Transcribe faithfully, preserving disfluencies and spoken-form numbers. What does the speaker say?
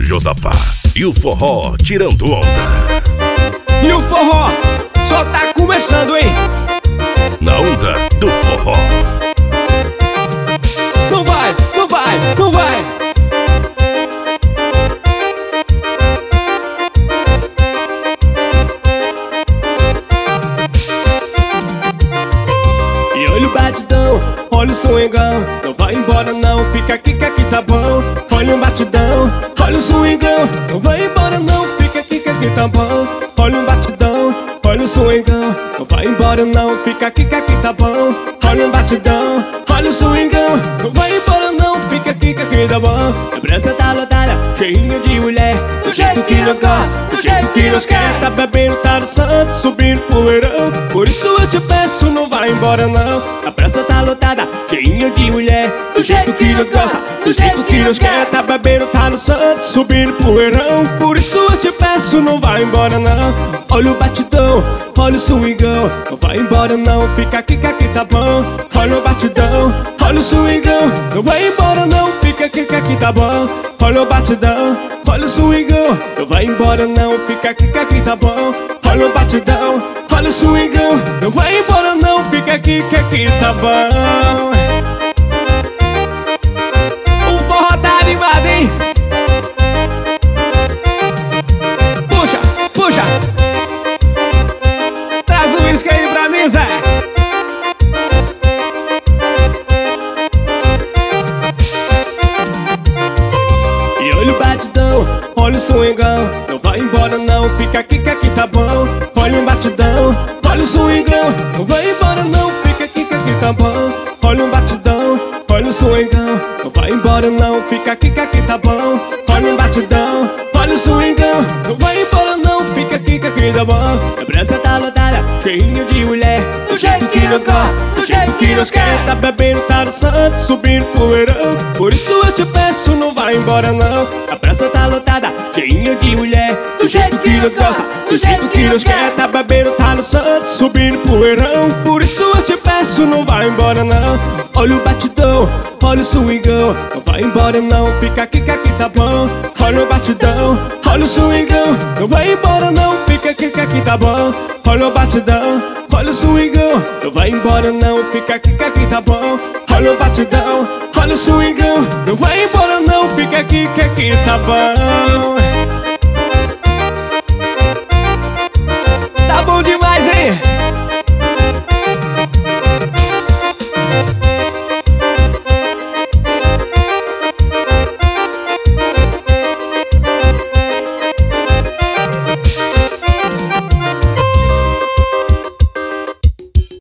Josafá e o forró tirando onda. E o forró só tá começando, hein? Na onda do forró. Não vai, não vai, não vai. E olha o batidão, olha o swingão. Não vai embora não, fica aqui que aqui tá bom. Olha o batidão, olha o swingão. Não vai embora não, fica aqui que aqui tá bom. Olha o batidão, olha o swingão. Não vai embora não, fica aqui que aqui tá bom. Olha o batidão, olha o swingão. Não vai embora não, fica aqui que aqui tá bom. A praça tá lotada, cheinha de mulher. Do jeito que nós gosta, do jeito que nós quer. Tá bebendo, tá dançando, subindo poeirão. Por isso eu te peço, não vai embora não. A praça tá lotada, cheinha de mulher. Do jeito que nós gosta, do jeito que nós quer. Tá bebendo, tá dançando, subindo poeirão. Por isso eu te peço, não vai embora não. Olha o batidão, olha o swingão. Não vai embora não, fica aqui que aqui tá bom. Olha o batidão, olha o swingão. Não vai embora não, fica aqui que aqui tá bom. Olha o batidão, olha o swingão. Não vai embora não, fica aqui que aqui tá bom. Olha o batidão, olha o swingão. Não vai embora não, fica aqui que aqui tá bom. O forró tá animado, hein? Puxa, puxa. Traz o uísque aí pra mim, Zé. E olha o batidão, olha o swingão. Não vai embora não, fica aqui que aqui tá bom. Olha o batidão, olha o swingão. Não vai embora não, fica aqui que aqui tá bom. Olha o batidão, olha o swingão. Não vai embora não, fica aqui que aqui tá bom. Olha o batidão, olha o swingão. Não vai embora não, fica aqui que aqui tá bom. A praça tá lotada, cheinha de mulher. Do jeito que nós gosta, do jeito que nós quer. Tá bebendo, tá dançando, subindo poeirão. Por isso eu te peço, não vai embora não. A praça tá lotada, cheinha de mulher. Do jeito que nós gosta, do jeito que nós quer. Tá bebendo, tá dançando, subindo poeirão. Por isso eu te peço, não vai embora não. Olha o batidão, olha o swingão. Não vai embora não, fica aqui que aqui tá bom. Olha o batidão, olha o swingão. Não vai embora não, fica aqui que aqui tá bom. Olha o batidão, olha o swingão. Não vai embora não, fica aqui que aqui tá bom. Olha o batidão, olha o swingão. Não vai embora não, fica aqui que aqui tá bom.